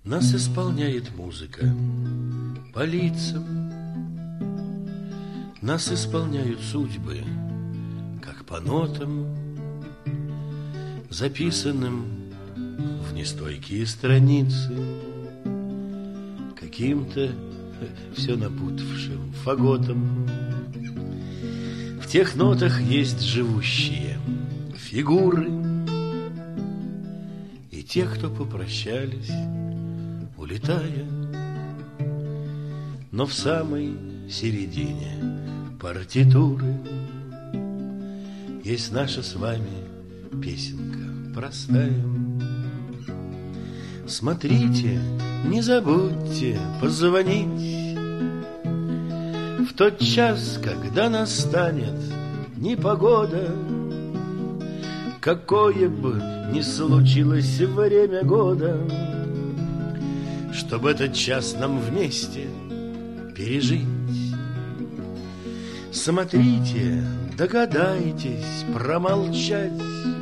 Нас исполняет музыка по лицам, нас исполняют судьбы, как по нотам, записанным в нестойкие страницы, каким-то все напутавшим фаготом. В тех нотах есть живущие фигуры, и те, кто попрощались, улетая. Но в самой середине партитуры есть наша с вами песенка простая. Смотрите, не забудьте позвонить в тот час, когда настанет непогода. Какое бы ни случилось время года, чтобы этот час нам вместе пережить. Смотрите, догадайтесь промолчать,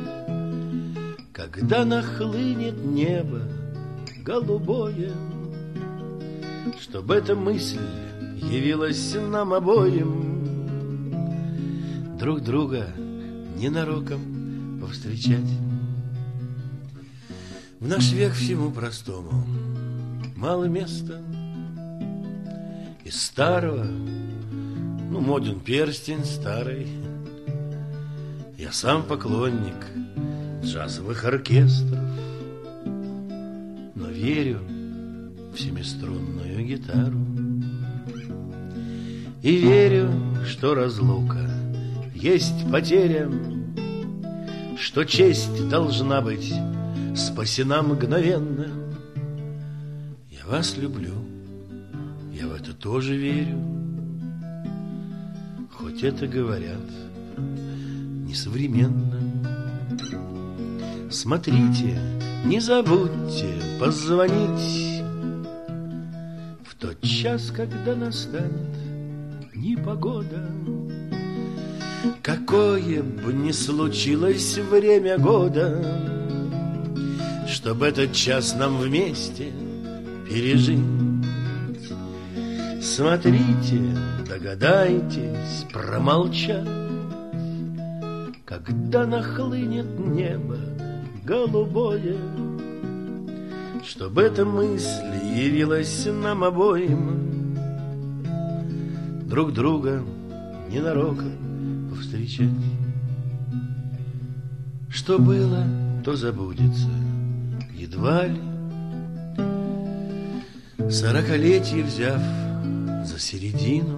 когда нахлынет небо голубое, чтобы эта мысль явилась нам обоим, друг друга ненароком повстречать. В наш век всему простому мало места. Из старого, моден перстень старый. Я сам поклонник джазовых оркестров, но верю в семиструнную гитару. И верю, что разлука есть потеря, что честь должна быть спасена мгновенно. Я вас люблю, я в это тоже верю, хоть это говорят несовременно. Смотрите, не забудьте позвонить в тот час, когда настанет непогода. Какое бы ни случилось время года, чтобы этот час нам вместе пережить. Смотрите, догадайтесь промолчать, когда нахлынет небо голубое, чтобы эта мысль явилась нам обоим, друг друга ненароком повстречать. Что было, то забудется едва ли. Сорокалетие взяв за середину,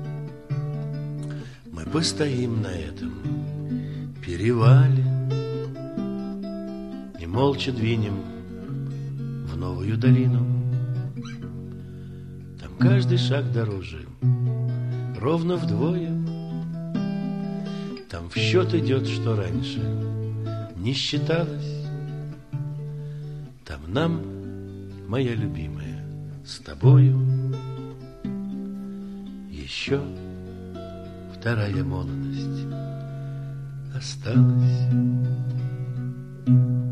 мы постоим на этом перевале и молча двинем в новую долину. Там каждый шаг дороже ровно вдвое. Там в счет идет, что раньше не считалось. Там нам, моя любимая, с тобою еще вторая молодость осталась.